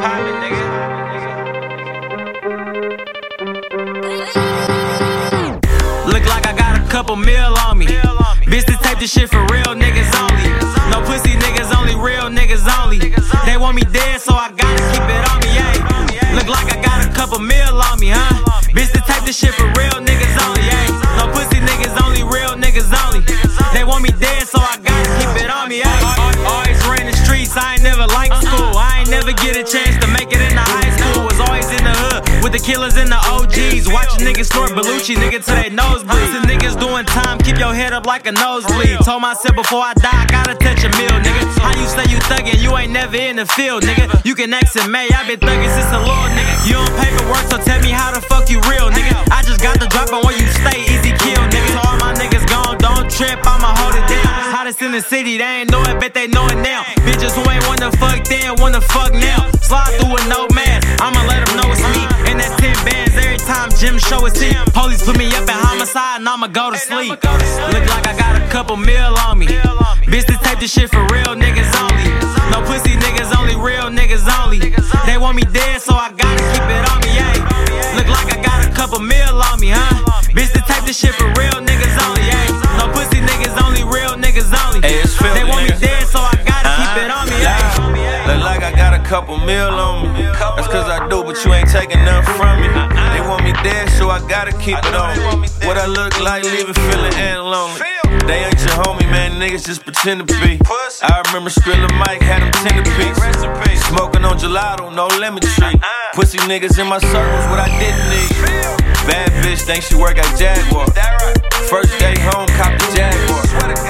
Look like I got a couple mil on me. Bitch, this tape this shit for real niggas only. No pussy niggas only, real niggas only. They want me dead, so I gotta keep it on me, yeah. Look like I got a couple mil on me, huh? Bitch, this tape this shit for real niggas only, yeah. No pussy niggas only, real niggas only. They want me dead, so I gotta keep it on me, yeah. Always ran the streets, I ain't never liked school. I ain't never get a chance to make it into high school. Was always in the hood with the killers and the OGs. Watching niggas snort Belushi, nigga, till they nosebleed. The niggas doing time, keep your head up like a nosebleed. Told myself before I die, I gotta touch a meal, nigga. How you say you thuggin', you ain't never in the field, nigga. You can ask in May, I been thuggin' since a little nigga. You on paperwork, so tell me how the fuck you real, nigga. I just got the drop on where you stay, easy kill, nigga. So all my niggas gone, don't trip, I'ma hold it down. Hottest in the city, they ain't know it, bet they know it now. Bitches who ain't wanna fuck then, wanna fuck now. Slide through with no mask, I'ma let them know it's me. And that's 10 bands every time Jim show is him. Police put me up at homicide and I'ma go to sleep. Look like I got a couple mil on me. Bitch, this tape this shit for real niggas only. No pussy niggas only, real niggas only. They want me dead, so I gotta keep it on me, yeah. Look like I got a couple mil on me, huh? Bitch, this tape this shit for real niggas only, yeah. No pussy niggas only, real niggas only. They want me dead, so I gotta keep it on me, yeah. Look like I got a couple mil on me. That's cause I do, but you ain't taking nothing from me. They want me dead, so I gotta keep it on me. What I look like, leaving feeling and lonely. They ain't your homie, man, niggas just pretend to be. I remember Skrilla Mike had them tender piece. Smoking on gelato, no lemon tree. Pussy niggas in my circles, what I didn't need. Bad bitch, think she work at Jaguar. First day home, cop the Jaguar.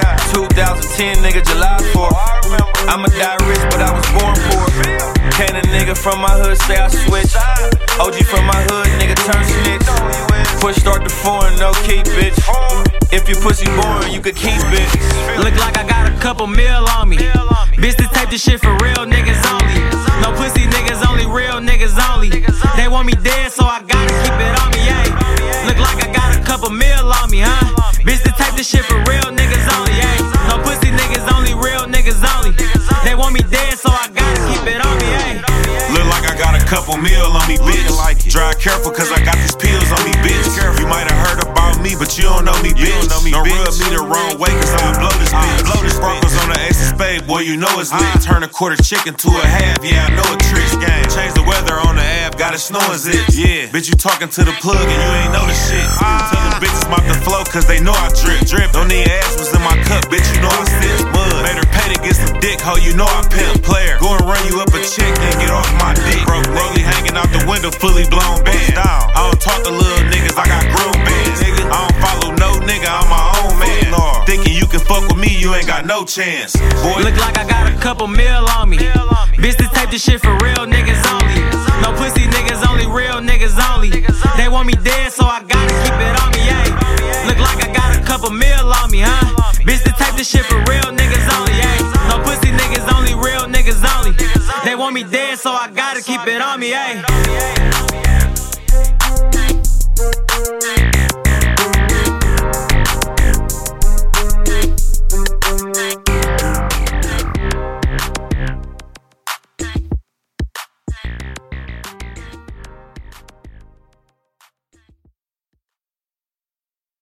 2010, nigga, July 4th. I'ma die rich, but I was born poor. Can a nigga from my hood say I switch? OG from my hood, nigga turn snitch. Push start to foreign, no keep, bitch. If your pussy boring, you could keep it. Look like I got a couple mil on me. Bitch, this tape this shit for real niggas only. No pussy niggas only, real niggas only. They want me dead, so I gotta keep it on me, yeah. Look like I got a couple mil on me, huh? Bitch, this tape this shit for real niggas only, yeah. No pussy niggas only, real niggas only. They want me dead, so I gotta keep it on me, yeah. Look like I got a couple mil on me, bitch. Drive careful, cause I got these pills on me, bitch. You might have heard about me, but you don't know me, bitch. Don't rub me the wrong way, cause I'ma blow this bitch. Blow this sparkles on the ace of spade, boy, you know it's lit. Turn a quarter chicken to a half, yeah, I know a trick game. Change the weather on the app, got it snowing zips. Yeah, bitch, you talking to the plug and you ain't know the shit. Tell them bitches mop the flow, cause they know I drip. Don't need ass was in my cup, bitch, you know I sip mud. Made her pay to get some dick, ho, you know I pimp. Player, go and run you up a chick and get off my dick. Broke Rollie hanging out the window, fully blown band. I don't talk to little niggas, I got grown bands. I don't follow no nigga, I'm my own man. Thinking you can fuck with me, you ain't got no chance. Boy, look like I got a couple mil on me. Bitch, this tape this shit for real niggas only. No pussy niggas only, real niggas only. They want me dead, so I gotta keep it on me, yeah. Look like I got a couple mil on me, huh? Bitch, this tape this shit for real niggas only, yeah. No pussy niggas only, real niggas only. They want me dead, so I gotta keep it on me, yeah.